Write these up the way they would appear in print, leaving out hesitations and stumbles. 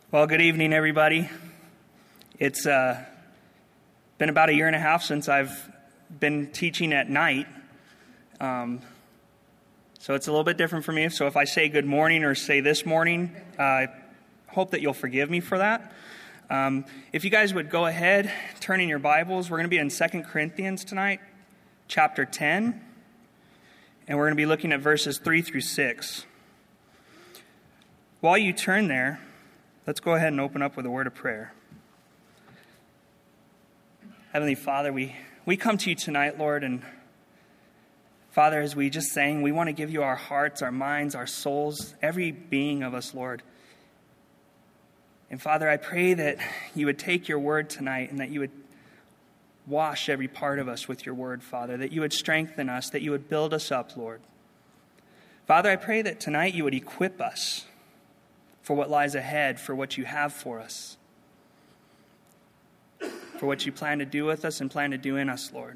Well, good evening, everybody. It's been about a year and a half since I've been teaching at night. So it's a little bit different for me. So if I say good morning or say this morning, I hope that you'll forgive me for that. If you guys would go ahead, turn in your Bibles. We're going to be in 2 Corinthians tonight, chapter 10. And we're going to be looking at verses 3 through 6. While you turn there, let's go ahead and open up with a word of prayer. Heavenly Father, we come to you tonight, Lord, and Father, as we just sang, we want to give you our hearts, our minds, our souls, every being of us, Lord. And Father, I pray that you would take your word tonight and that you would wash every part of us with your word, Father, that you would strengthen us, that you would build us up, Lord. Father, I pray that tonight you would equip us for what lies ahead, for what you have for us, for what you plan to do with us and plan to do in us, Lord.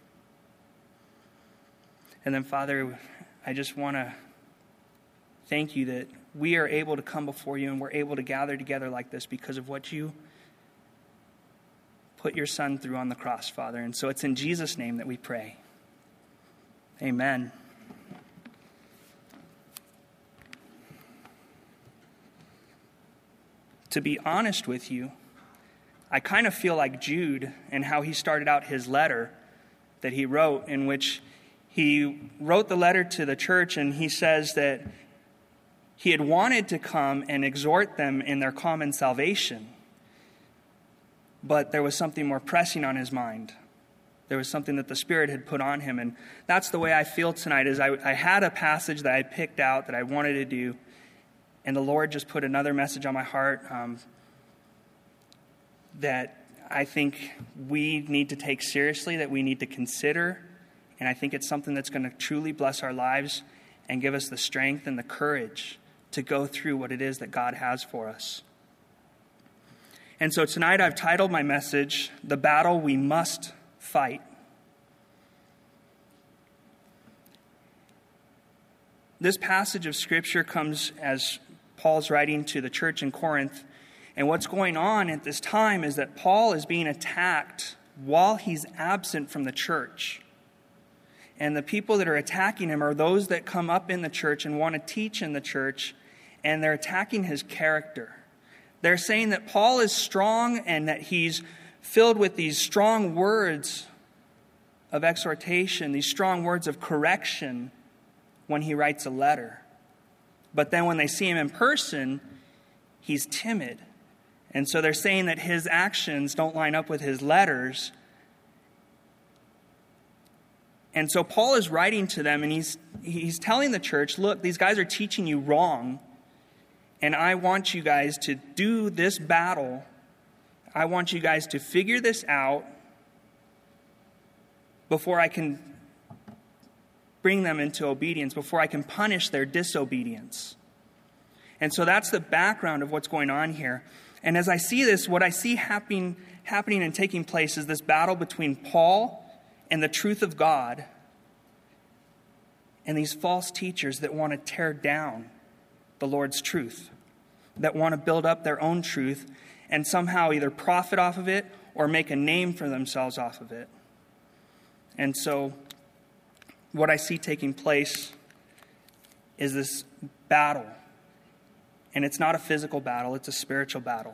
And then, Father, I just want to thank you that we are able to come before you and we're able to gather together like this because of what you put your Son through on the cross, Father. And so it's in Jesus' name that we pray. Amen. To be honest with you, I kind of feel like Jude and how he started out his letter that he wrote, in which he wrote the letter to the church and he says that he had wanted to come and exhort them in their common salvation, but there was something more pressing on his mind. There was something that the Spirit had put on him, and that's the way I feel tonight. Is I had a passage that I picked out that I wanted to do, and the Lord just put another message on my heart that I think we need to take seriously, that we need to consider. And I think it's something that's going to truly bless our lives and give us the strength and the courage to go through what it is that God has for us. And so tonight I've titled my message, "The Battle We Must Fight." This passage of Scripture comes as Paul's writing to the church in Corinth. And what's going on at this time is that Paul is being attacked while he's absent from the church. And the people that are attacking him are those that come up in the church and want to teach in the church, and they're attacking his character. They're saying that Paul is strong and that he's filled with these strong words of exhortation, these strong words of correction when he writes a letter. But then when they see him in person, he's timid. And so they're saying that his actions don't line up with his letters. And so Paul is writing to them, and he's telling the church, look, these guys are teaching you wrong, and I want you guys to do this battle. I want you guys to figure this out before I can bring them into obedience, before I can punish their disobedience. And so that's the background of what's going on here. And as I see this, what I see happening and taking place is this battle between Paul and the truth of God and these false teachers that want to tear down the Lord's truth, that want to build up their own truth and somehow either profit off of it or make a name for themselves off of it. And so what I see taking place is this battle. And it's not a physical battle, it's a spiritual battle.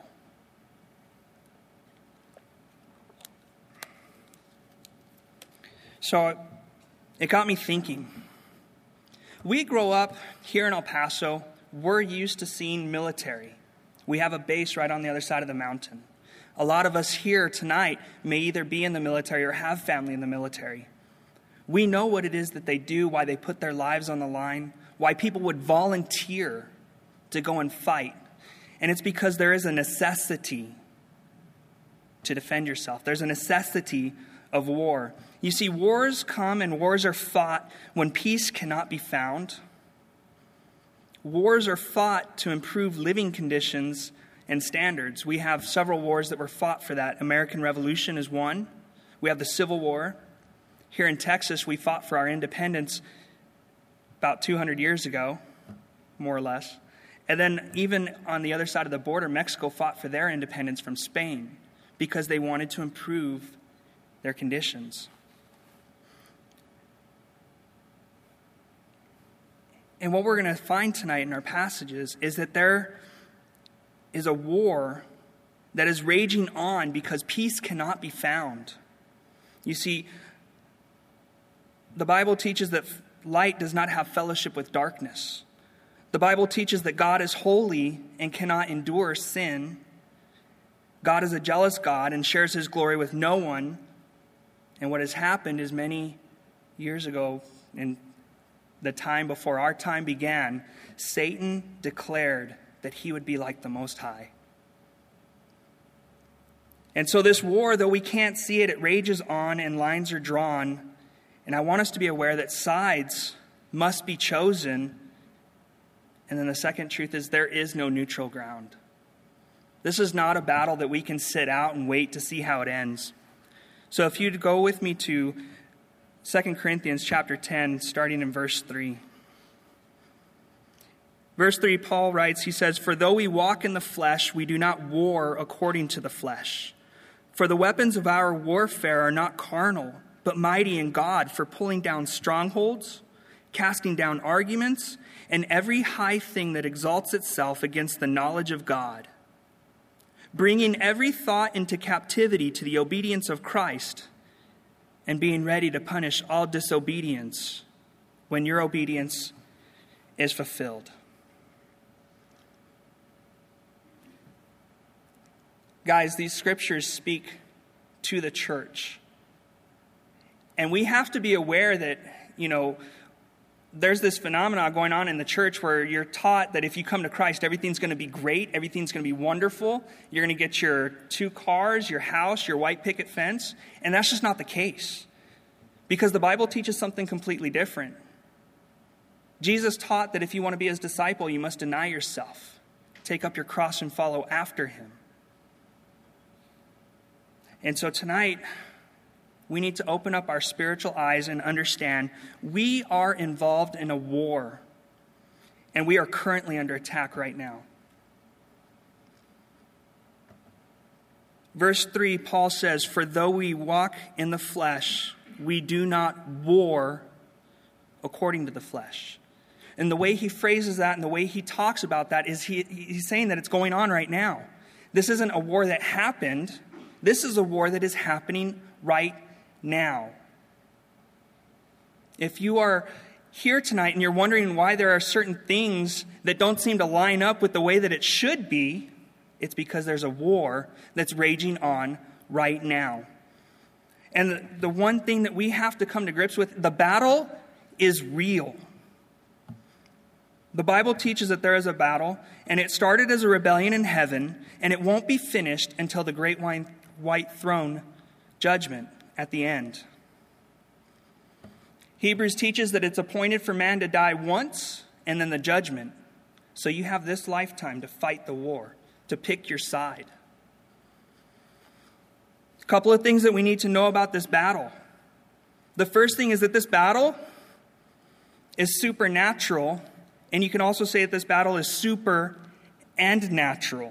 So it got me thinking. We grow up here in El Paso, we're used to seeing military. We have a base right on the other side of the mountain. A lot of us here tonight may either be in the military or have family in the military. We know what it is that they do, why they put their lives on the line, why people would volunteer to go and fight. And it's because there is a necessity to defend yourself. There's a necessity of war. You see, wars come and wars are fought when peace cannot be found. Wars are fought to improve living conditions and standards. We have several wars that were fought for that. American Revolution is one. We have the Civil War. Here in Texas, we fought for our independence about 200 years ago, more or less. And then even on the other side of the border, Mexico fought for their independence from Spain because they wanted to improve their conditions. And what we're going to find tonight in our passages is that there is a war that is raging on because peace cannot be found. You see, the Bible teaches that light does not have fellowship with darkness. The Bible teaches that God is holy and cannot endure sin. God is a jealous God and shares his glory with no one. And what has happened is many years ago, in the time before our time began, Satan declared that he would be like the Most High. And so this war, though we can't see it, it rages on and lines are drawn. And I want us to be aware that sides must be chosen. And then the second truth is there is no neutral ground. This is not a battle that we can sit out and wait to see how it ends. So if you'd go with me to 2 Corinthians chapter 10, starting in verse 3. Verse 3, Paul writes, he says, "For though we walk in the flesh, we do not war according to the flesh. For the weapons of our warfare are not carnal, but mighty in God for pulling down strongholds, casting down arguments, and every high thing that exalts itself against the knowledge of God, bringing every thought into captivity to the obedience of Christ, and being ready to punish all disobedience when your obedience is fulfilled." Guys, these scriptures speak to the church. And we have to be aware that, there's this phenomenon going on in the church where you're taught that if you come to Christ, everything's going to be great, everything's going to be wonderful. You're going to get your 2 cars, your house, your white picket fence. And that's just not the case. Because the Bible teaches something completely different. Jesus taught that if you want to be his disciple, you must deny yourself, take up your cross and follow after him. And so tonight, we need to open up our spiritual eyes and understand we are involved in a war. And we are currently under attack right now. Verse 3, Paul says, "For though we walk in the flesh, we do not war according to the flesh." And the way he phrases that and the way he talks about that is he's saying that it's going on right now. This isn't a war that happened. This is a war that is happening right now. If you are here tonight and you're wondering why there are certain things that don't seem to line up with the way that it should be, it's because there's a war that's raging on right now. And the one thing that we have to come to grips with, the battle is real. The Bible teaches that there is a battle, and it started as a rebellion in heaven, and it won't be finished until the great white throne judgment at the end. Hebrews teaches that it's appointed for man to die once and then the judgment. So you have this lifetime to fight the war, to pick your side. A couple of things that we need to know about this battle. The first thing is that this battle is supernatural, and you can also say that this battle is super and natural.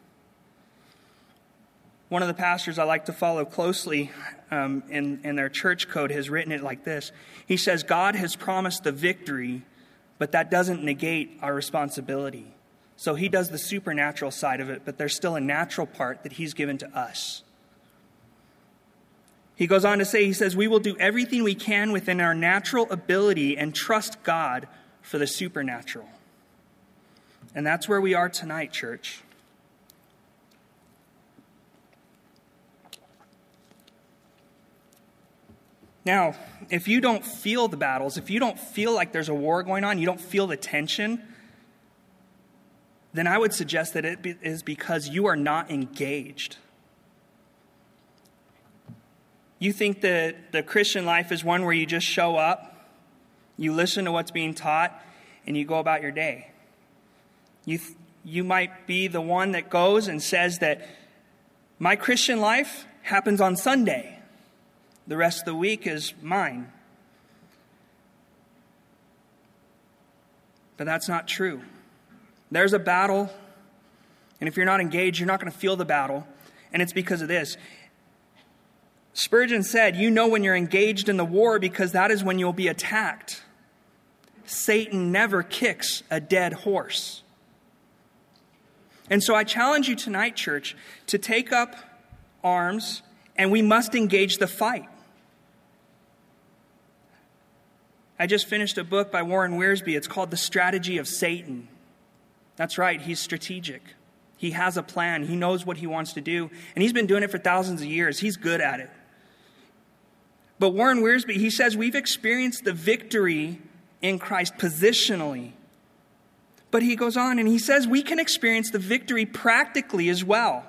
One of the pastors I like to follow closely in their church code has written it like this. He says, God has promised the victory, but that doesn't negate our responsibility. So he does the supernatural side of it, but there's still a natural part that he's given to us. He goes on to say, he says, we will do everything we can within our natural ability and trust God for the supernatural. And that's where we are tonight, church. Now, if you don't feel the battles, if you don't feel like there's a war going on, you don't feel the tension, then I would suggest that it is because you are not engaged. You think that the Christian life is one where you just show up, you listen to what's being taught, and you go about your day. You might be the one that goes and says that my Christian life happens on Sunday. The rest of the week is mine. But that's not true. There's a battle, and if you're not engaged, you're not going to feel the battle, and it's because of this. Spurgeon said, you know when you're engaged in the war because that is when you'll be attacked. Satan never kicks a dead horse. And so I challenge you tonight, church, to take up arms, and we must engage the fight. I just finished a book by Warren Wiersbe. It's called The Strategy of Satan. That's right, he's strategic. He has a plan. He knows what he wants to do. And he's been doing it for thousands of years. He's good at it. But Warren Wiersbe, he says we've experienced the victory in Christ positionally. But he goes on and he says we can experience the victory practically as well.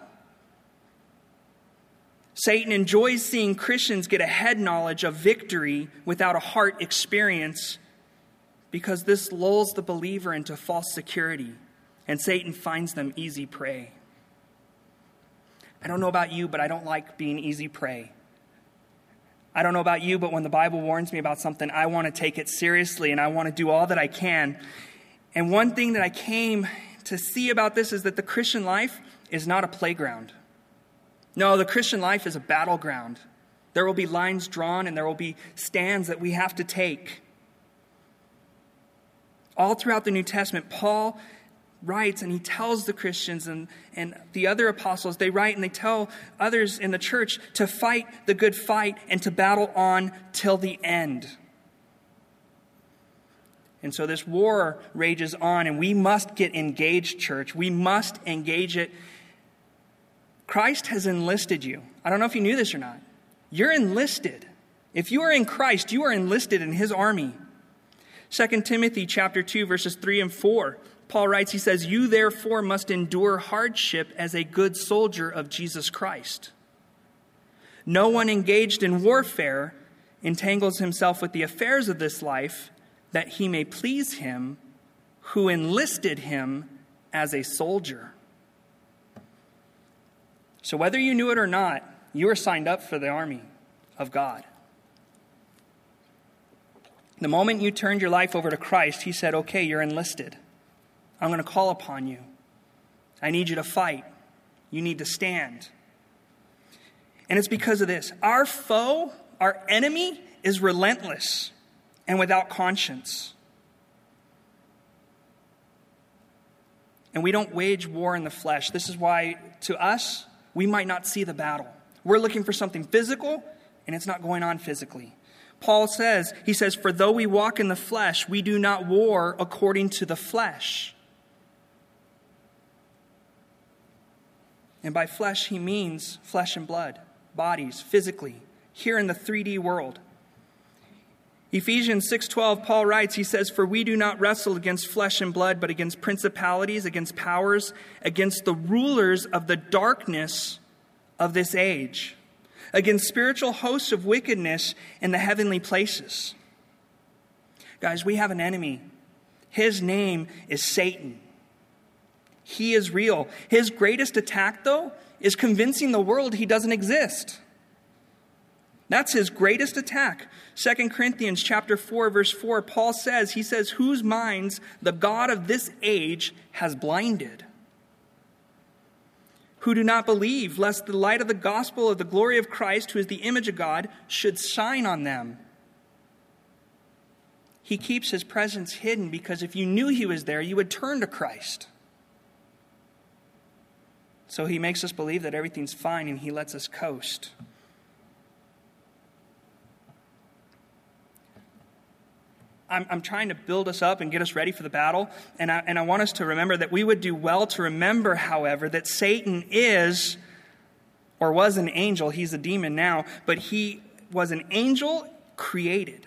Satan enjoys seeing Christians get a head knowledge of victory without a heart experience because this lulls the believer into false security, and Satan finds them easy prey. I don't know about you, but I don't like being easy prey. I don't know about you, but when the Bible warns me about something, I want to take it seriously and I want to do all that I can. And one thing that I came to see about this is that the Christian life is not a playground. No, the Christian life is a battleground. There will be lines drawn and there will be stands that we have to take. All throughout the New Testament, Paul writes and he tells the Christians and the other apostles, they write and they tell others in the church to fight the good fight and to battle on till the end. And so this war rages on and we must get engaged, church. We must engage it. Christ has enlisted you. I don't know if you knew this or not. You're enlisted. If you are in Christ, you are enlisted in his army. 2 Timothy chapter 2, verses 3 and 4. Paul writes, he says, you therefore must endure hardship as a good soldier of Jesus Christ. No one engaged in warfare entangles himself with the affairs of this life, that he may please him who enlisted him as a soldier. So whether you knew it or not, you are signed up for the army of God. The moment you turned your life over to Christ, he said, okay, you're enlisted. I'm going to call upon you. I need you to fight. You need to stand. And it's because of this. Our foe, our enemy, is relentless and without conscience. And we don't wage war in the flesh. This is why, to us, we might not see the battle. We're looking for something physical, and it's not going on physically. Paul says, he says, for though we walk in the flesh, we do not war according to the flesh. And by flesh, he means flesh and blood, bodies, physically, here in the 3D world. Ephesians 6:12, Paul writes, he says, for we do not wrestle against flesh and blood, but against principalities, against powers, against the rulers of the darkness of this age, against spiritual hosts of wickedness in the heavenly places. Guys, we have an enemy. His name is Satan. He is real. His greatest attack, though, is convincing the world he doesn't exist. That's his greatest attack. 2 Corinthians chapter 4, verse 4, Paul says, he says, whose minds the God of this age has blinded, who do not believe, lest the light of the gospel of the glory of Christ, who is the image of God, should shine on them. He keeps his presence hidden because if you knew he was there, you would turn to Christ. So he makes us believe that everything's fine and he lets us coast. I'm trying to build us up and get us ready for the battle. And I want us to remember that we would do well to remember, however, that Satan is, or was an angel. He's a demon now. But he was an angel created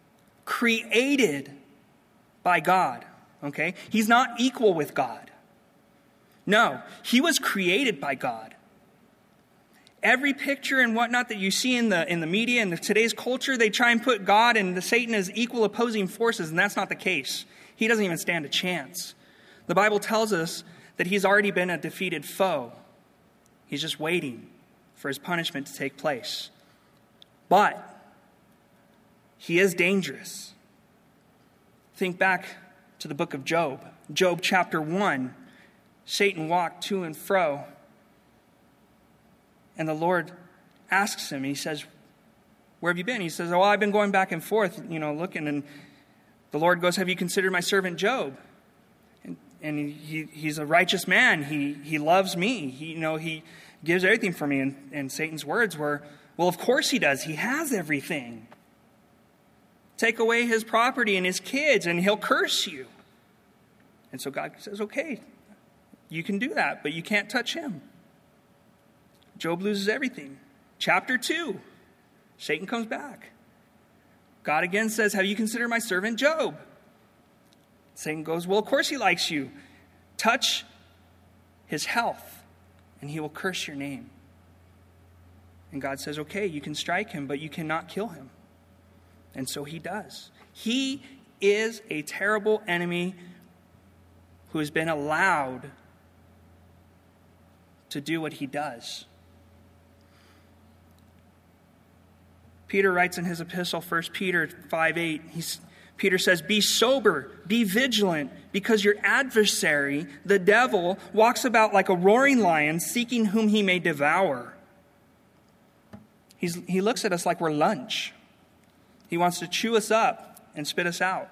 by God. Okay? He's not equal with God. No, he was created by God. Every picture and whatnot that you see in the media and today's culture, they try and put God and Satan as equal opposing forces, and that's not the case. He doesn't even stand a chance. The Bible tells us that he's already been a defeated foe. He's just waiting for his punishment to take place. But he is dangerous. Think back to the book of Job. Job chapter 1, Satan walked to and fro. And the Lord asks him, he says, where have you been? He says, oh, I've been going back and forth, looking. And the Lord goes, have you considered my servant Job? And he's a righteous man. He loves me. He gives everything for me. And Satan's words were, well, of course he does. He has everything. Take away his property and his kids, and he'll curse you. And so God says, okay, you can do that, but you can't touch him. Job loses everything. Chapter 2, Satan comes back. God again says, have you considered my servant Job? Satan goes, well, of course he likes you. Touch his health, and he will curse your name. And God says, okay, you can strike him, but you cannot kill him. And so he does. He is a terrible enemy who has been allowed to do what he does. Peter writes in his epistle, 1 Peter 5:8, Peter says, be sober, be vigilant, because your adversary, the devil, walks about like a roaring lion, seeking whom he may devour. He looks at us like we're lunch. He wants to chew us up and spit us out.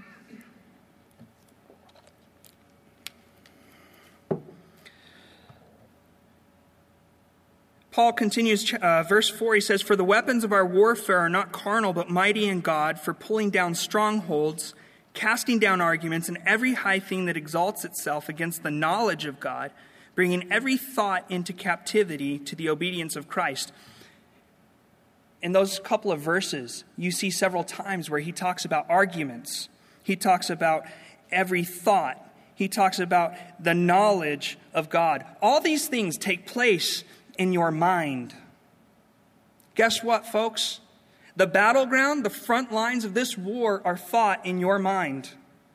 Paul continues, verse 4, he says, for the weapons of our warfare are not carnal, but mighty in God for pulling down strongholds, casting down arguments, and every high thing that exalts itself against the knowledge of God, bringing every thought into captivity to the obedience of Christ. In those couple of verses, you see several times where he talks about arguments. He talks about every thought. He talks about the knowledge of God. All these things take place in your mind. Guess what, folks? The battleground, the front lines of this war are fought in your mind.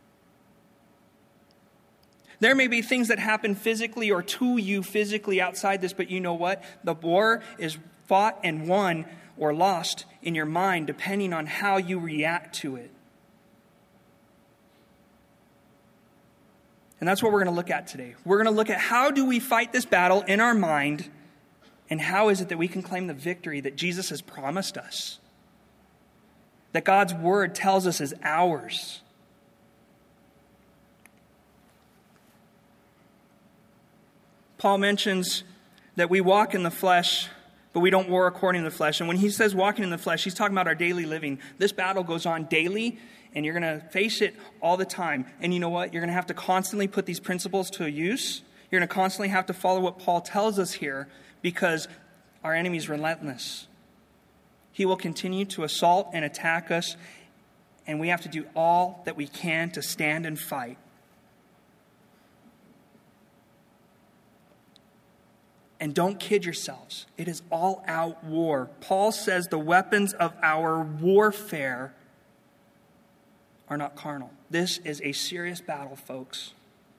There may be things that happen physically or to you physically outside this, but you know what? The war is fought and won or lost in your mind, depending on how you react to it. And that's what we're going to look at today. We're going to look at how do we fight this battle in our mind, and how is it that we can claim the victory that Jesus has promised us, that God's word tells us is ours. Paul mentions that we walk in the flesh, but we don't war according to the flesh. And when he says walking in the flesh, he's talking about our daily living. This battle goes on daily, and you're going to face it all the time. And you know what? You're going to have to constantly put these principles to use. You're going to constantly have to follow what Paul tells us here, because our enemy is relentless. He will continue to assault and attack us, and we have to do all that we can to stand and fight. And don't kid yourselves. It is all-out war. Paul says the weapons of our warfare are not carnal. This is a serious battle, folks.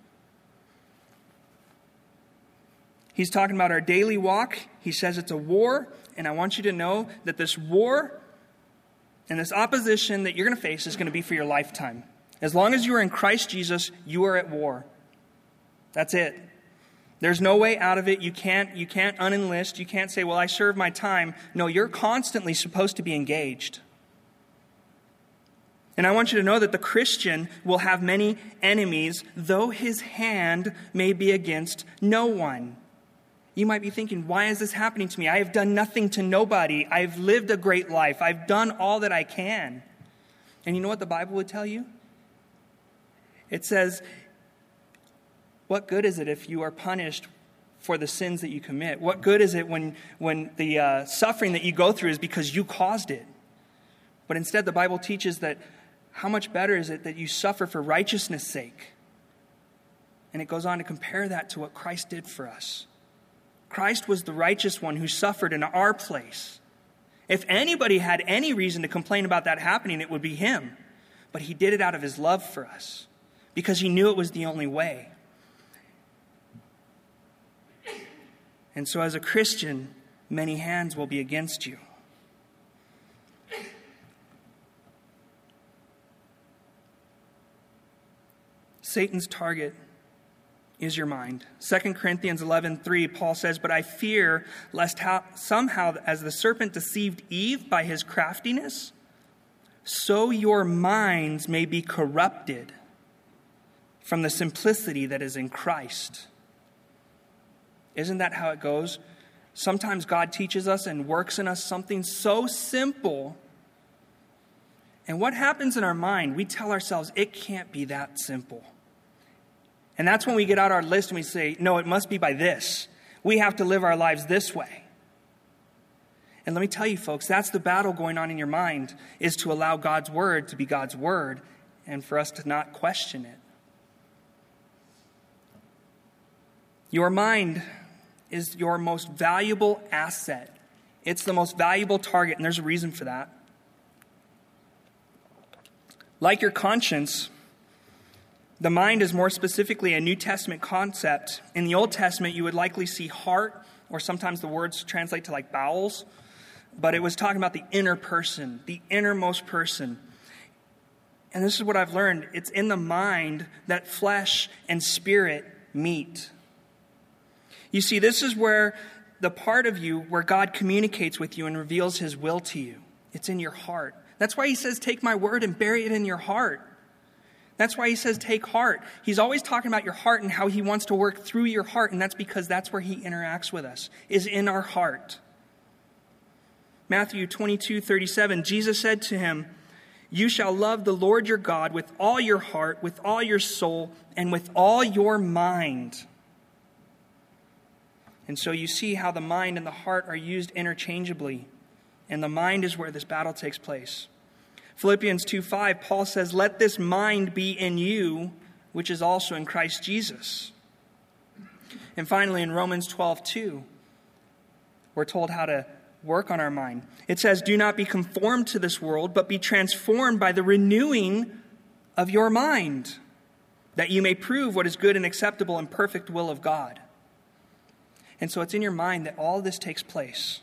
He's talking about our daily walk. He says it's a war, and I want you to know that this war and this opposition that you're going to face is going to be for your lifetime. As long as you are in Christ Jesus, you are at war. That's it. There's no way out of it. You can't unenlist. You can't say, well, I served my time. No, you're constantly supposed to be engaged. And I want you to know that the Christian will have many enemies, though his hand may be against no one. You might be thinking, why is this happening to me? I have done nothing to nobody. I've lived a great life. I've done all that I can. And you know what the Bible would tell you? It says, what good is it if you are punished for the sins that you commit? What good is it when the suffering that you go through is because you caused it? But instead, the Bible teaches that how much better is it that you suffer for righteousness' sake? And it goes on to compare that to what Christ did for us. Christ was the righteous one who suffered in our place. If anybody had any reason to complain about that happening, it would be him. But he did it out of his love for us, because he knew it was the only way. And so as a Christian, many hands will be against you. Satan's target is your mind. 2 Corinthians 11:3, Paul says, "But I fear lest somehow as the serpent deceived Eve by his craftiness, so your minds may be corrupted from the simplicity that is in Christ." Isn't that how it goes? Sometimes God teaches us and works in us something so simple. And what happens in our mind? We tell ourselves, it can't be that simple. And that's when we get out our list and we say, no, it must be by this. We have to live our lives this way. And let me tell you, folks, that's the battle going on in your mind, is to allow God's word to be God's word and for us to not question it. Your mind is your most valuable asset. It's the most valuable target, and there's a reason for that. Like your conscience, the mind is more specifically a New Testament concept. In the Old Testament, you would likely see heart, or sometimes the words translate to like bowels, but it was talking about the inner person, the innermost person. And this is what I've learned. It's in the mind that flesh and spirit meet. You see, this is where the part of you where God communicates with you and reveals his will to you. It's in your heart. That's why he says, take my word and bury it in your heart. That's why he says, take heart. He's always talking about your heart and how he wants to work through your heart. And that's because that's where he interacts with us, is in our heart. Matthew 22:37, Jesus said to him, "You shall love the Lord your God with all your heart, with all your soul, and with all your mind." And so you see how the mind and the heart are used interchangeably. And the mind is where this battle takes place. Philippians 2:5, Paul says, "Let this mind be in you, which is also in Christ Jesus." And finally, in Romans 12:2, we're told how to work on our mind. It says, "Do not be conformed to this world, but be transformed by the renewing of your mind, that you may prove what is good and acceptable and perfect will of God." And so it's in your mind that all this takes place.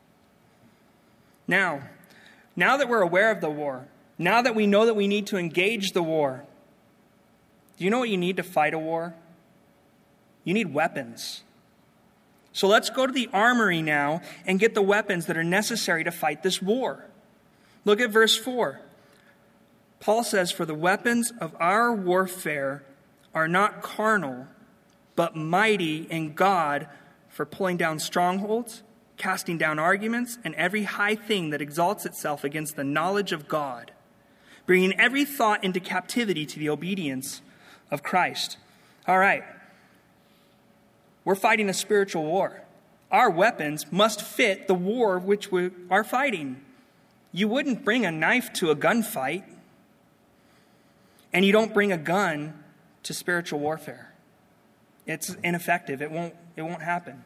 Now that we're aware of the war, now that we know that we need to engage the war, do you know what you need to fight a war? You need weapons. So let's go to the armory now and get the weapons that are necessary to fight this war. Look at verse 4. Paul says, "For the weapons of our warfare are not carnal, but mighty in God for pulling down strongholds, casting down arguments, and every high thing that exalts itself against the knowledge of God, bringing every thought into captivity to the obedience of Christ." All right. We're fighting a spiritual war. Our weapons must fit the war which we are fighting. You wouldn't bring a knife to a gunfight, and you don't bring a gun to spiritual warfare. It's ineffective. It won't happen.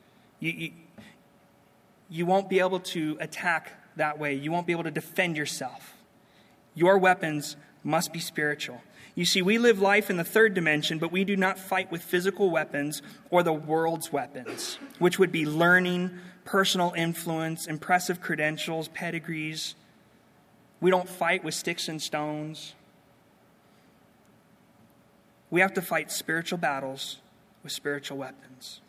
You won't be able to attack that way. You won't be able to defend yourself. Your weapons must be spiritual. You see, we live life in the third dimension, but we do not fight with physical weapons or the world's weapons, which would be learning, personal influence, impressive credentials, pedigrees. We don't fight with sticks and stones. We have to fight spiritual battles with spiritual weapons.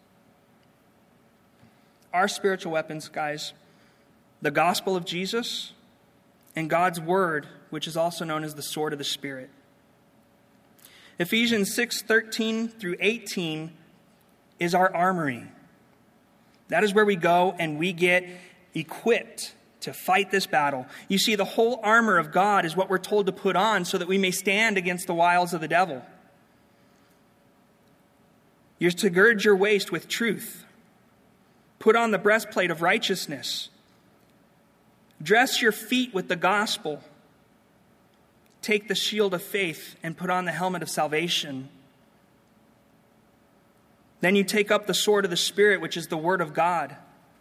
Our spiritual weapons, guys, the gospel of Jesus and God's word, which is also known as the sword of the Spirit. Ephesians 6:13 through 18 is our armory. That is where we go and we get equipped to fight this battle. You see, the whole armor of God is what we're told to put on so that we may stand against the wiles of the devil. You're to gird your waist with truth. Put on the breastplate of righteousness. Dress your feet with the gospel. Take the shield of faith and put on the helmet of salvation. Then you take up the sword of the Spirit, which is the word of God.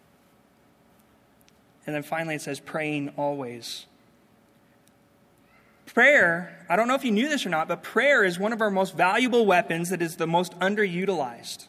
And then finally it says, praying always. Prayer, I don't know if you knew this or not, but prayer is one of our most valuable weapons that is the most underutilized.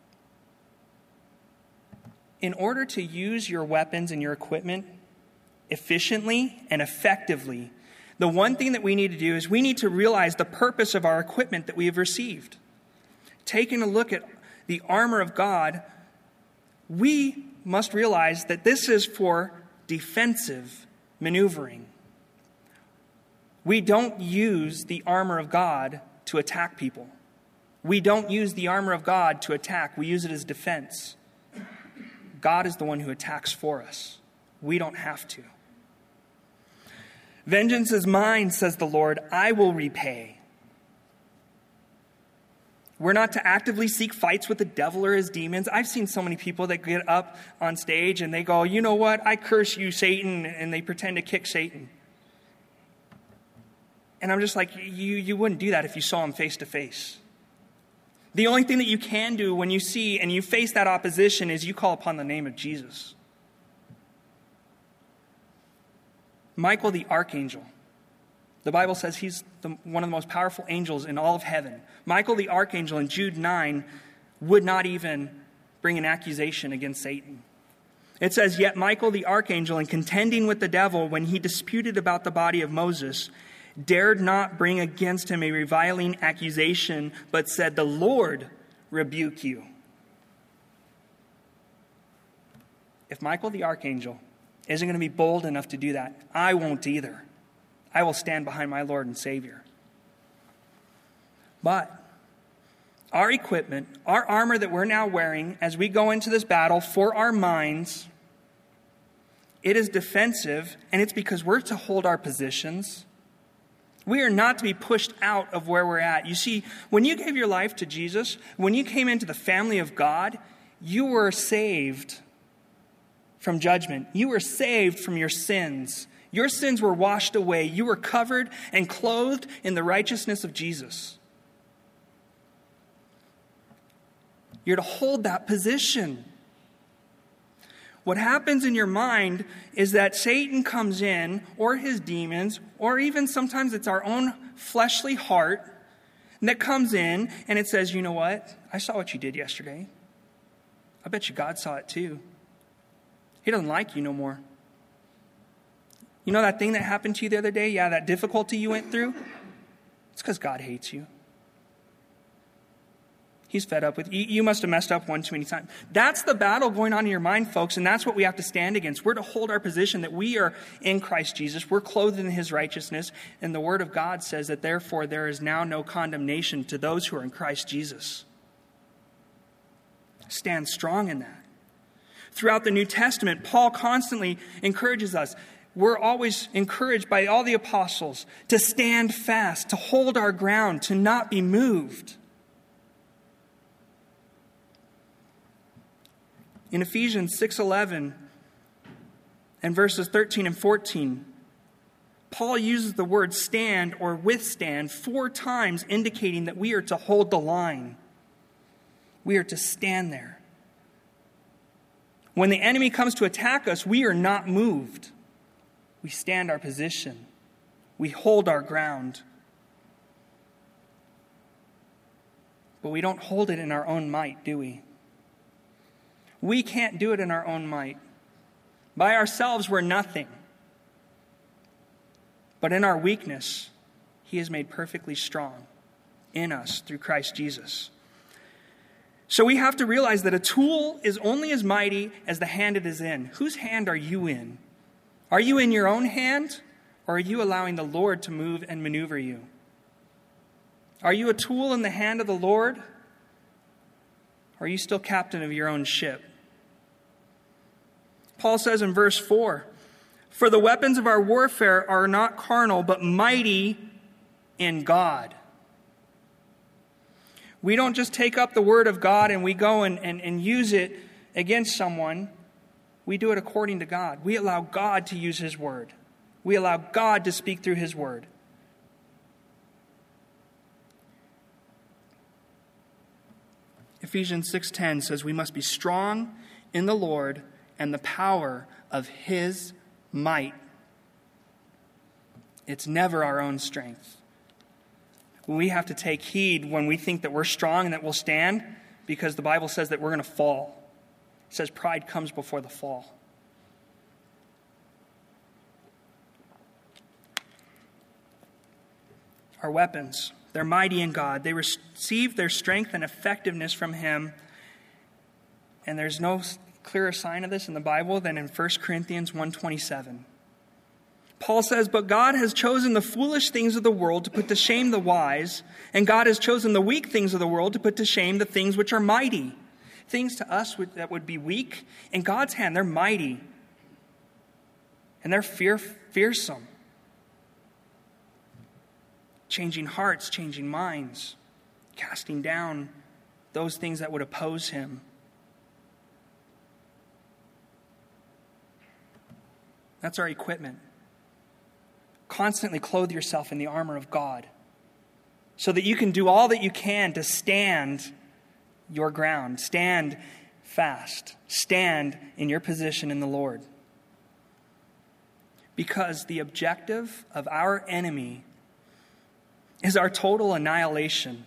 In order to use your weapons and your equipment efficiently and effectively, the one thing that we need to do is we need to realize the purpose of our equipment that we have received. Taking a look at the armor of God, we must realize that this is for defensive maneuvering. We don't use the armor of God to attack people. We don't use the armor of God to attack. We use it as defense. God is the one who attacks for us. We don't have to. Vengeance is mine, says the Lord. I will repay. We're not to actively seek fights with the devil or his demons. I've seen so many people that get up on stage and they go, you know what? I curse you, Satan. And they pretend to kick Satan. And I'm just like, you wouldn't do that if you saw him face to face. The only thing that you can do when you see and you face that opposition is you call upon the name of Jesus. Michael the archangel. The Bible says he's one of the most powerful angels in all of heaven. Michael the archangel in Jude 9 would not even bring an accusation against Satan. It says, yet Michael the archangel, in contending with the devil when he disputed about the body of Moses, dared not bring against him a reviling accusation, but said, the Lord rebuke you. If Michael the archangel isn't going to be bold enough to do that, I won't either. I will stand behind my Lord and Savior. But our equipment, our armor that we're now wearing as we go into this battle for our minds, it is defensive, and it's because we're to hold our positions. We are not to be pushed out of where we're at. You see, when you gave your life to Jesus, when you came into the family of God, you were saved from judgment. You were saved from your sins. Your sins were washed away. You were covered and clothed in the righteousness of Jesus. You're to hold that position. What happens in your mind is that Satan comes in, or his demons, or even sometimes it's our own fleshly heart that comes in and it says, you know what? I saw what you did yesterday. I bet you God saw it too. He doesn't like you no more. You know that thing that happened to you the other day? Yeah, that difficulty you went through? It's because God hates you. He's fed up with you. You must have messed up one too many times. That's the battle going on in your mind, folks, and that's what we have to stand against. We're to hold our position that we are in Christ Jesus. We're clothed in his righteousness, and the word of God says that therefore there is now no condemnation to those who are in Christ Jesus. Stand strong in that. Throughout the New Testament, Paul constantly encourages us. We're always encouraged by all the apostles to stand fast, to hold our ground, to not be moved. In Ephesians 6:11 and verses 13 and 14, Paul uses the word stand or withstand 4 times, indicating that we are to hold the line. We are to stand there. When the enemy comes to attack us, we are not moved. We stand our position. We hold our ground. But we don't hold it in our own might, do we? We can't do it in our own might. By ourselves, we're nothing. But in our weakness, he is made perfectly strong in us through Christ Jesus. So we have to realize that a tool is only as mighty as the hand it is in. Whose hand are you in? Are you in your own hand, or are you allowing the Lord to move and maneuver you? Are you a tool in the hand of the Lord, or are you still captain of your own ship? Paul says in verse 4, "For the weapons of our warfare are not carnal, but mighty in God." We don't just take up the word of God and we go and use it against someone. We do it according to God. We allow God to use his word. We allow God to speak through his word. Ephesians 6:10 says we must be strong in the Lord and the power of his might. It's never our own strength. We have to take heed when we think that we're strong and that we'll stand, because the Bible says that we're going to fall. It says pride comes before the fall. are weapons. They're mighty in God. They receive their strength and effectiveness from him. And there's no clearer sign of this in the Bible than in 1 Corinthians 1:27. Paul says, "But God has chosen the foolish things of the world to put to shame the wise, and God has chosen the weak things of the world to put to shame the things which are mighty." Things to us that would be weak, in God's hand, they're mighty. And they're fearsome. Changing hearts, changing minds, casting down those things that would oppose him. That's our equipment. Constantly clothe yourself in the armor of God so that you can do all that you can to stand your ground. Stand fast. Stand in your position in the Lord. Because the objective of our enemy is our total annihilation.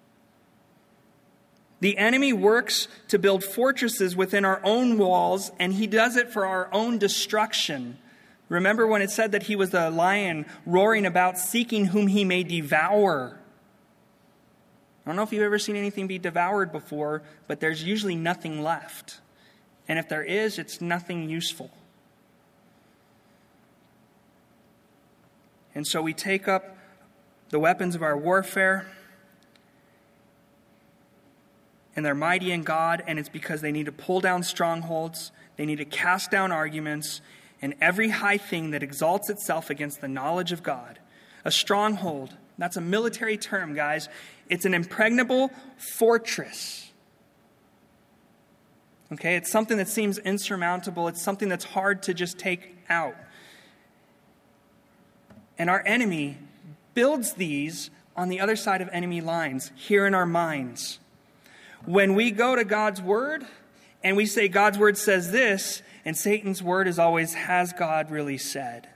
The enemy works to build fortresses within our own walls, and he does it for our own destruction. Remember when it said that he was the lion roaring about, seeking whom he may devour? I don't know if you've ever seen anything be devoured before, but there's usually nothing left. And if there is, it's nothing useful. And so we take up the weapons of our warfare, and they're mighty in God, and it's because they need to pull down strongholds, they need to cast down arguments, and every high thing that exalts itself against the knowledge of God. A stronghold, that's a military term, guys. It's an impregnable fortress. Okay, it's something that seems insurmountable. It's something that's hard to just take out. And our enemy builds these on the other side of enemy lines, here in our minds. When we go to God's word and we say God's word says this, and Satan's word is always, has God really said?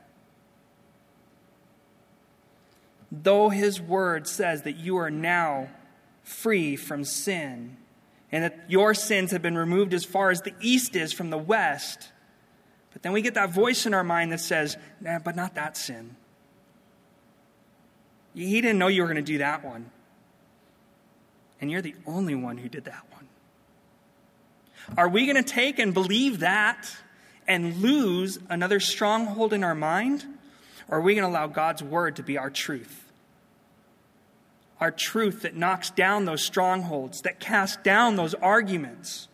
Though his word says that you are now free from sin, and that your sins have been removed as far as the east is from the west, but then we get that voice in our mind that says, nah, but not that sin. He didn't know you were going to do that one. And you're the only one who did that one. Are we going to take and believe that and lose another stronghold in our mind? Or are we going to allow God's word to be our truth? Our truth that knocks down those strongholds, that casts down those arguments.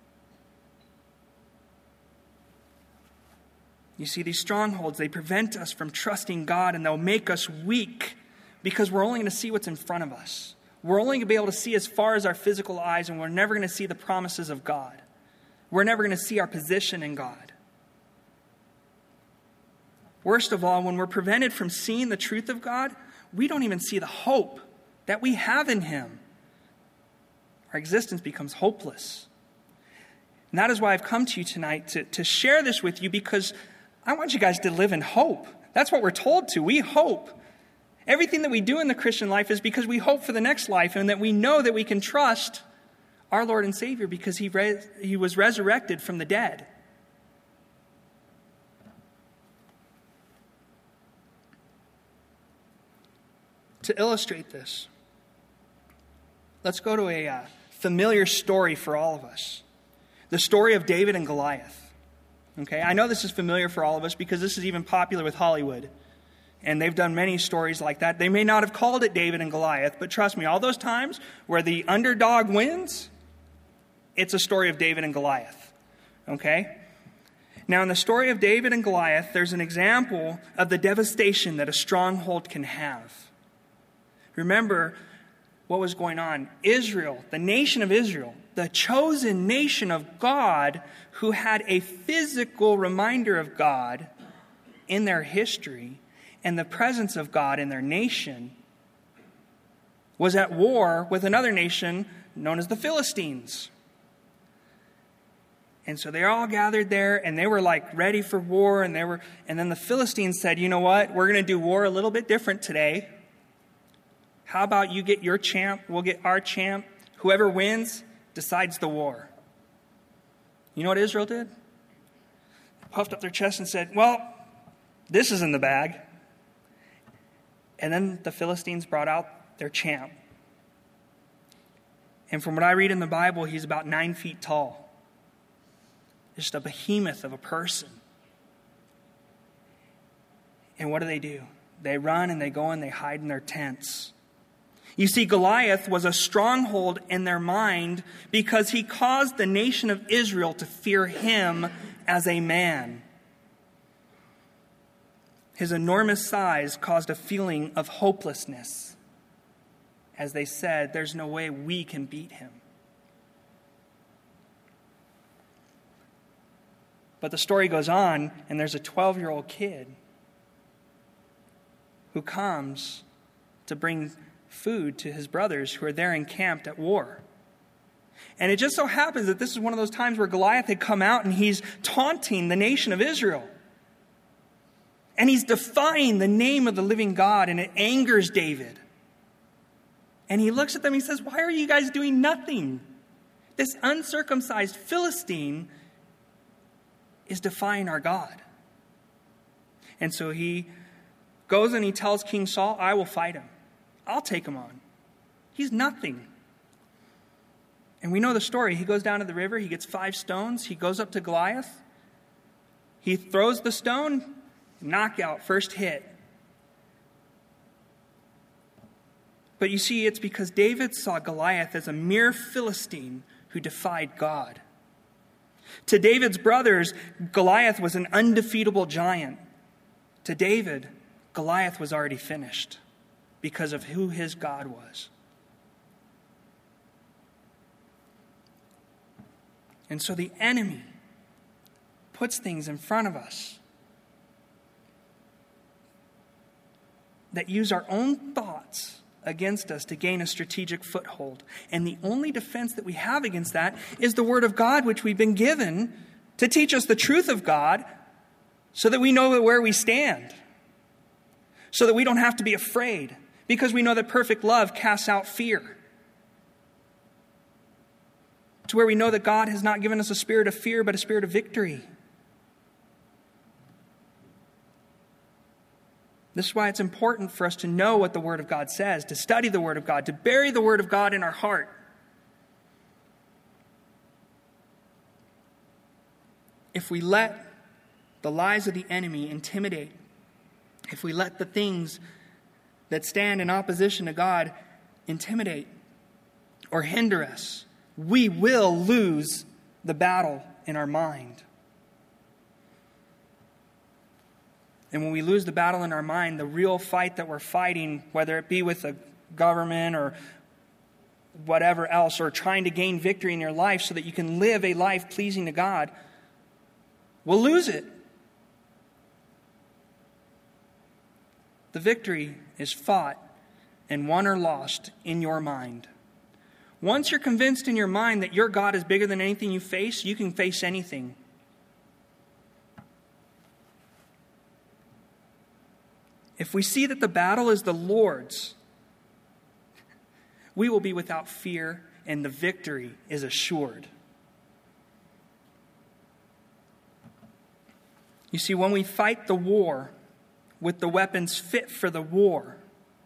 You see, these strongholds, they prevent us from trusting God, and they'll make us weak because we're only going to see what's in front of us. We're only going to be able to see as far as our physical eyes, and we're never going to see the promises of God. We're never going to see our position in God. Worst of all, when we're prevented from seeing the truth of God, we don't even see the hope that we have in him. Our existence becomes hopeless. And that is why I've come to you tonight to share this with you, because I want you guys to live in hope. That's what we're told to. We hope. Everything that we do in the Christian life is because we hope for the next life, and that we know that we can trust our Lord and Savior because he was resurrected from the dead. To illustrate this, let's go to a familiar story for all of us. The story of David and Goliath. Okay, I know this is familiar for all of us because this is even popular with Hollywood. And they've done many stories like that. They may not have called it David and Goliath, but trust me, all those times where the underdog wins, it's a story of David and Goliath. Okay? Now, in the story of David and Goliath, there's an example of the devastation that a stronghold can have. Remember what was going on. Israel, the nation of Israel, the chosen nation of God, who had a physical reminder of God in their history and the presence of God in their nation, was at war with another nation known as the Philistines. And so they're all gathered there, and they were like ready for war, and then the Philistines said, you know what, we're going to do war a little bit different today. How about you get your champ, we'll get our champ. Whoever wins decides the war. You know what Israel did? Puffed up their chest and said, well, this is in the bag. And then the Philistines brought out their champ. And from what I read in the Bible, he's about 9 feet tall. Just a behemoth of a person. And what do? They run and they go and they hide in their tents. You see, Goliath was a stronghold in their mind because he caused the nation of Israel to fear him as a man. His enormous size caused a feeling of hopelessness, as they said, there's no way we can beat him. But the story goes on, and there's a 12-year-old kid who comes to bring food to his brothers who are there encamped at war. And it just so happens that this is one of those times where Goliath had come out and he's taunting the nation of Israel. And he's defying the name of the living God, and it angers David. And he looks at them and he says, why are you guys doing nothing? This uncircumcised Philistine is defying our God. And so he goes and he tells King Saul, I will fight him. I'll take him on. He's nothing. And we know the story. He goes down to the river. He gets 5 stones. He goes up to Goliath. He throws the stone. Knockout, first hit. But you see, it's because David saw Goliath as a mere Philistine who defied God. To David's brothers, Goliath was an undefeatable giant. To David, Goliath was already finished because of who his God was. And so the enemy puts things in front of us that use our own thoughts against us to gain a strategic foothold. And the only defense that we have against that is the Word of God, which we've been given to teach us the truth of God so that we know where we stand. So that we don't have to be afraid, because we know that perfect love casts out fear. To where we know that God has not given us a spirit of fear, but a spirit of victory. This is why it's important for us to know what the Word of God says, to study the Word of God, to bury the Word of God in our heart. If we let the lies of the enemy intimidate, if we let the things that stand in opposition to God intimidate or hinder us, we will lose the battle in our mind. And when we lose the battle in our mind, the real fight that we're fighting, whether it be with the government or whatever else, or trying to gain victory in your life so that you can live a life pleasing to God, we'll lose it. The victory is fought and won or lost in your mind. Once you're convinced in your mind that your God is bigger than anything you face, you can face anything. If we see that the battle is the Lord's, we will be without fear, and the victory is assured. You see, when we fight the war with the weapons fit for the war,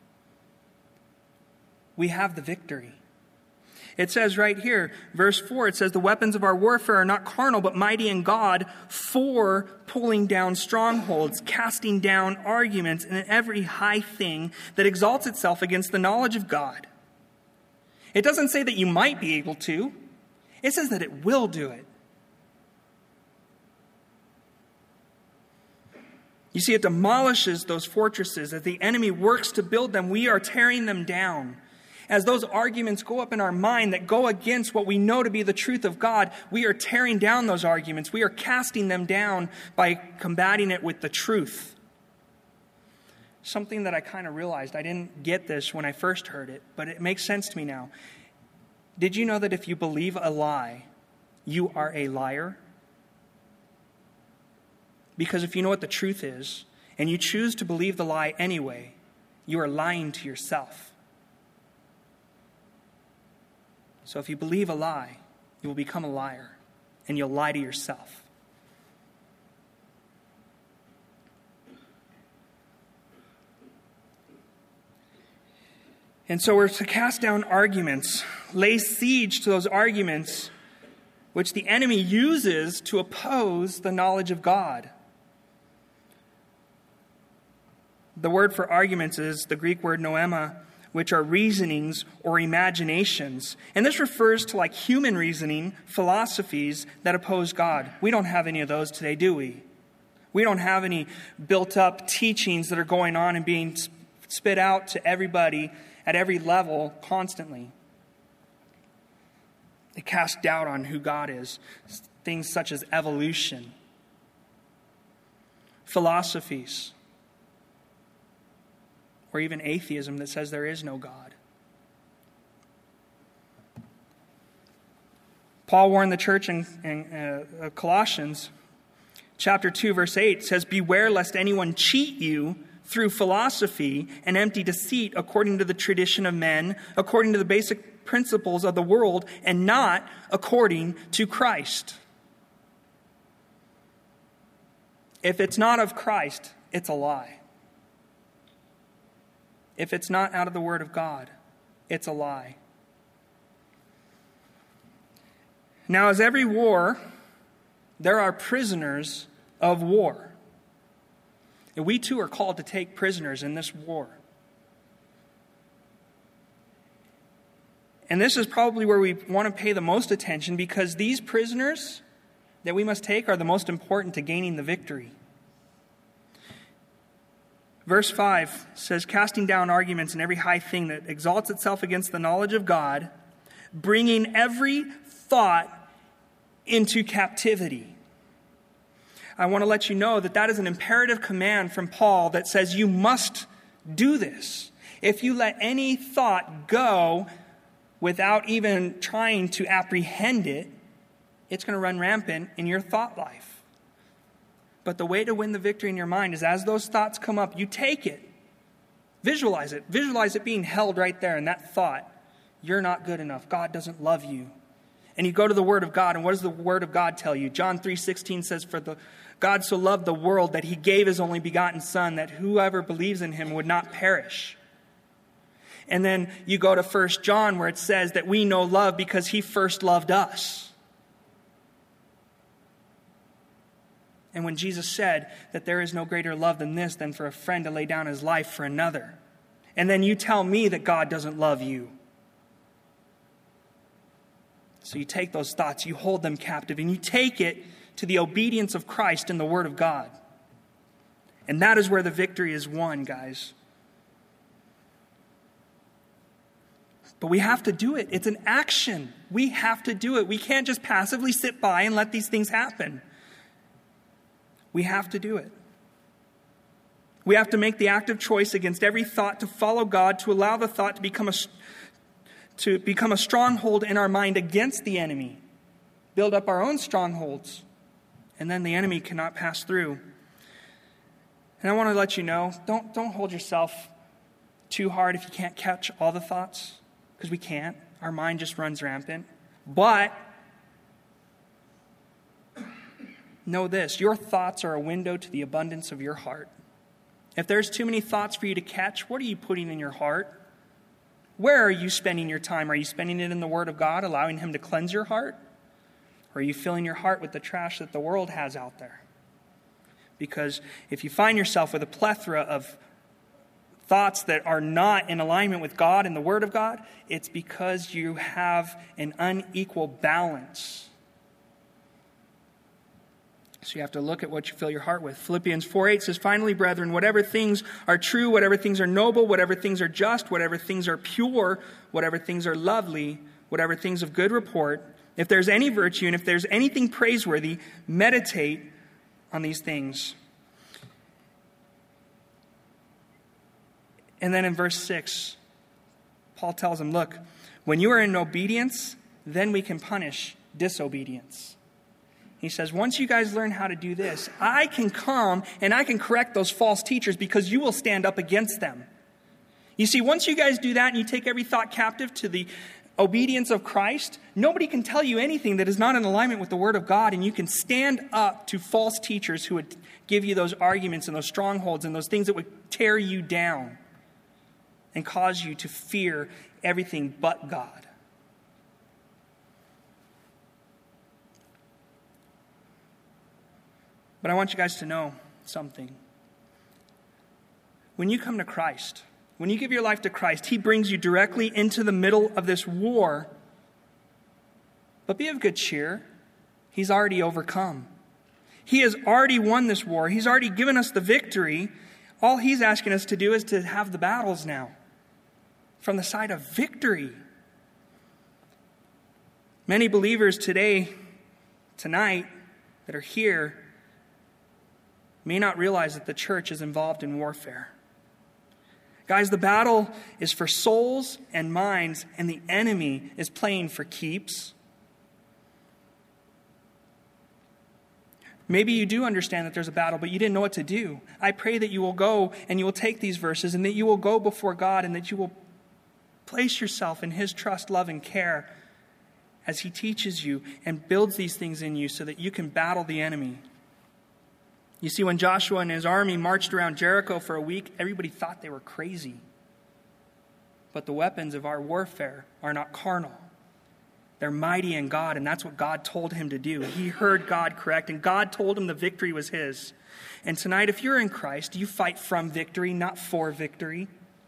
we have the victory. It says right here, verse 4, it says, the weapons of our warfare are not carnal, but mighty in God for pulling down strongholds, casting down arguments, and every high thing that exalts itself against the knowledge of God. It doesn't say that you might be able to. It says that it will do it. You see, it demolishes those fortresses. As the enemy works to build them, we are tearing them down. As those arguments go up in our mind that go against what we know to be the truth of God, we are tearing down those arguments. We are casting them down by combating it with the truth. Something that I kind of realized, I didn't get this when I first heard it, but it makes sense to me now. Did you know that if you believe a lie, you are a liar? Because if you know what the truth is, and you choose to believe the lie anyway, you are lying to yourself. So if you believe a lie, you will become a liar, and you'll lie to yourself. And so we're to cast down arguments, lay siege to those arguments which the enemy uses to oppose the knowledge of God. The word for arguments is the Greek word noema, which are reasonings or imaginations. And this refers to like human reasoning, philosophies that oppose God. We don't have any of those today, do we? We don't have any built up teachings that are going on and being spit out to everybody at every level constantly. They cast doubt on who God is. Things such as evolution, philosophies, or even atheism that says there is no God. Paul warned the church in Colossians chapter 2, verse 8 says, "Beware lest anyone cheat you through philosophy and empty deceit according to the tradition of men, according to the basic principles of the world, and not according to Christ." If it's not of Christ, it's a lie. If it's not out of the Word of God, it's a lie. Now, as every war, there are prisoners of war. And we too are called to take prisoners in this war. And this is probably where we want to pay the most attention, because these prisoners that we must take are the most important to gaining the victory. Verse 5 says, "Casting down arguments and every high thing that exalts itself against the knowledge of God, bringing every thought into captivity." I want to let you know that that is an imperative command from Paul that says you must do this. If you let any thought go without even trying to apprehend it, it's going to run rampant in your thought life. But the way to win the victory in your mind is, as those thoughts come up, you take it. Visualize it. Visualize it being held right there in that thought. You're not good enough. God doesn't love you. And you go to the Word of God, and what does the Word of God tell you? John 3:16 says, "For God so loved the world that he gave his only begotten Son, that whoever believes in him would not perish." And then you go to 1 John, where it says that we know love because he first loved us. And when Jesus said that there is no greater love than this, than for a friend to lay down his life for another. And then you tell me that God doesn't love you. So you take those thoughts, you hold them captive, and you take it to the obedience of Christ in the Word of God. And that is where the victory is won, guys. But we have to do it. It's an action. We have to do it. We can't just passively sit by and let these things happen. We have to do it. We have to make the active choice against every thought to follow God, to allow the thought to become a stronghold in our mind against the enemy. Build up our own strongholds, and then the enemy cannot pass through. And I want to let you know, don't hold yourself too hard if you can't catch all the thoughts, because we can't. Our mind just runs rampant. But know this, your thoughts are a window to the abundance of your heart. If there's too many thoughts for you to catch, what are you putting in your heart? Where are you spending your time? Are you spending it in the Word of God, allowing him to cleanse your heart? Or are you filling your heart with the trash that the world has out there? Because if you find yourself with a plethora of thoughts that are not in alignment with God and the Word of God, it's because you have an unequal balance. So you have to look at what you fill your heart with. Philippians 4:8 says, "Finally, brethren, whatever things are true, whatever things are noble, whatever things are just, whatever things are pure, whatever things are lovely, whatever things of good report, if there's any virtue and if there's anything praiseworthy, meditate on these things." And then in verse 6, Paul tells them, look, when you are in obedience, then we can punish disobedience. He says, once you guys learn how to do this, I can come and I can correct those false teachers because you will stand up against them. You see, once you guys do that and you take every thought captive to the obedience of Christ, nobody can tell you anything that is not in alignment with the Word of God, and you can stand up to false teachers who would give you those arguments and those strongholds and those things that would tear you down. and cause you to fear everything but God. But I want you guys to know something. When you come to Christ, when you give your life to Christ, he brings you directly into the middle of this war. But be of good cheer. He's already overcome. He has already won this war. He's already given us the victory. All he's asking us to do is to have the battles now from the side of victory. Many believers tonight, that are here, may not realize that the church is involved in warfare. Guys, the battle is for souls and minds, and the enemy is playing for keeps. Maybe you do understand that there's a battle, but you didn't know what to do. I pray that you will go and you will take these verses and that you will go before God and that you will place yourself in his trust, love, and care as he teaches you and builds these things in you so that you can battle the enemy. You see, when Joshua and his army marched around Jericho for a week, everybody thought they were crazy. But the weapons of our warfare are not carnal. They're mighty in God, and that's what God told him to do. He heard God correct, and God told him the victory was his. And tonight, if you're in Christ, you fight from victory, not for victory.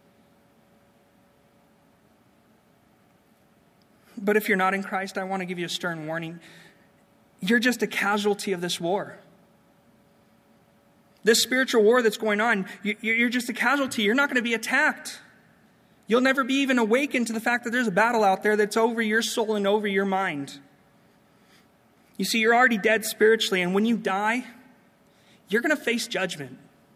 But if you're not in Christ, I want to give you a stern warning. You're just a casualty of this war. This spiritual war that's going on, you're just a casualty. You're not going to be attacked. You'll never be even awakened to the fact that there's a battle out there that's over your soul and over your mind. You see, you're already dead spiritually, and when you die, you're going to face judgment.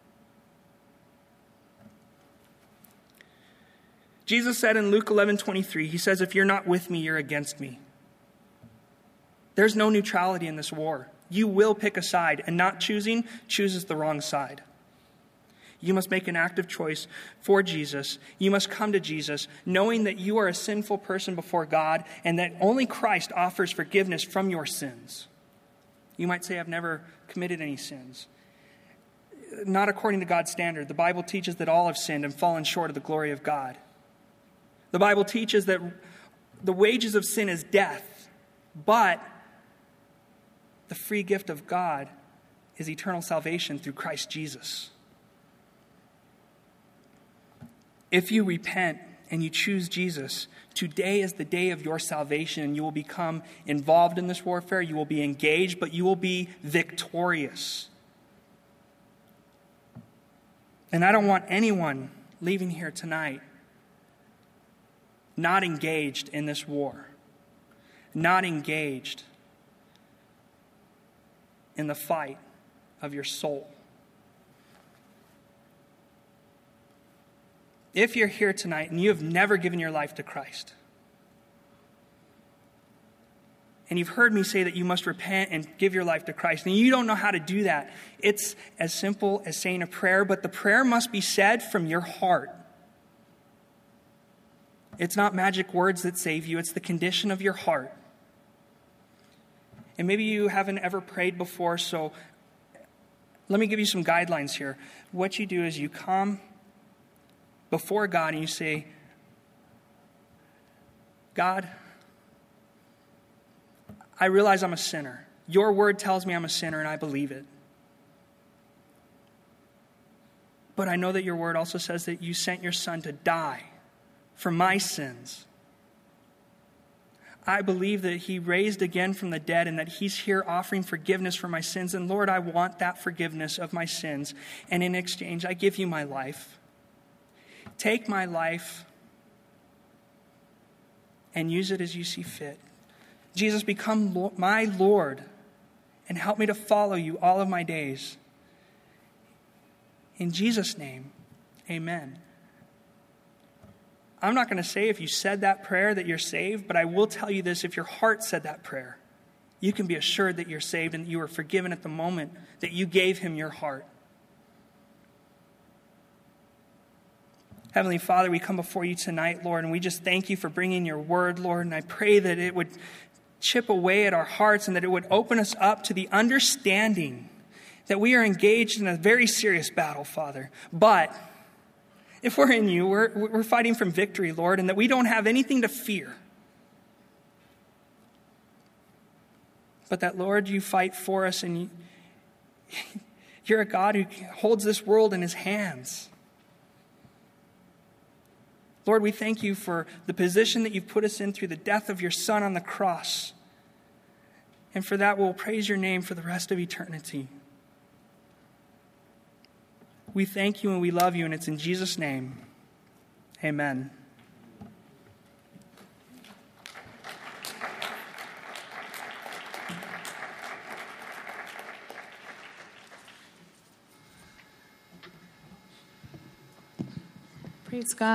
Jesus said in Luke 11:23, he says, if you're not with me, you're against me. There's no neutrality in this war. You will pick a side, and not chooses the wrong side. You must make an active choice for Jesus. You must come to Jesus, knowing that you are a sinful person before God, and that only Christ offers forgiveness from your sins. You might say, I've never committed any sins. Not according to God's standard. The Bible teaches that all have sinned and fallen short of the glory of God. The Bible teaches that the wages of sin is death, but the free gift of God is eternal salvation through Christ Jesus. If you repent and you choose Jesus, today is the day of your salvation, and you will become involved in this warfare. You will be engaged, but you will be victorious. And I don't want anyone leaving here tonight not engaged in this war, not engaged in the fight of your soul. If you're here tonight and you have never given your life to Christ, and you've heard me say that you must repent and give your life to Christ, and you don't know how to do that, it's as simple as saying a prayer, but the prayer must be said from your heart. It's not magic words that save you, it's the condition of your heart. And maybe you haven't ever prayed before, so let me give you some guidelines here. What you do is you come before God and you say, God, I realize I'm a sinner. Your word tells me I'm a sinner, and I believe it. But I know that your word also says that you sent your son to die for my sins. I believe that he raised again from the dead and that he's here offering forgiveness for my sins. And Lord, I want that forgiveness of my sins. And in exchange, I give you my life. Take my life and use it as you see fit. Jesus, become my Lord and help me to follow you all of my days. In Jesus' name, amen. I'm not going to say if you said that prayer that you're saved, but I will tell you this: if your heart said that prayer, you can be assured that you're saved and that you were forgiven at the moment that you gave him your heart. Heavenly Father, we come before you tonight, Lord, and we just thank you for bringing your word, Lord, and I pray that it would chip away at our hearts and that it would open us up to the understanding that we are engaged in a very serious battle, Father. But if we're in you, we're fighting from victory, Lord, and that we don't have anything to fear. But that, Lord, you fight for us, and you're a God who holds this world in his hands. Lord, we thank you for the position that you've put us in through the death of your Son on the cross. And for that, we'll praise your name for the rest of eternity. We thank you and we love you, and it's in Jesus' name. Amen. Praise God.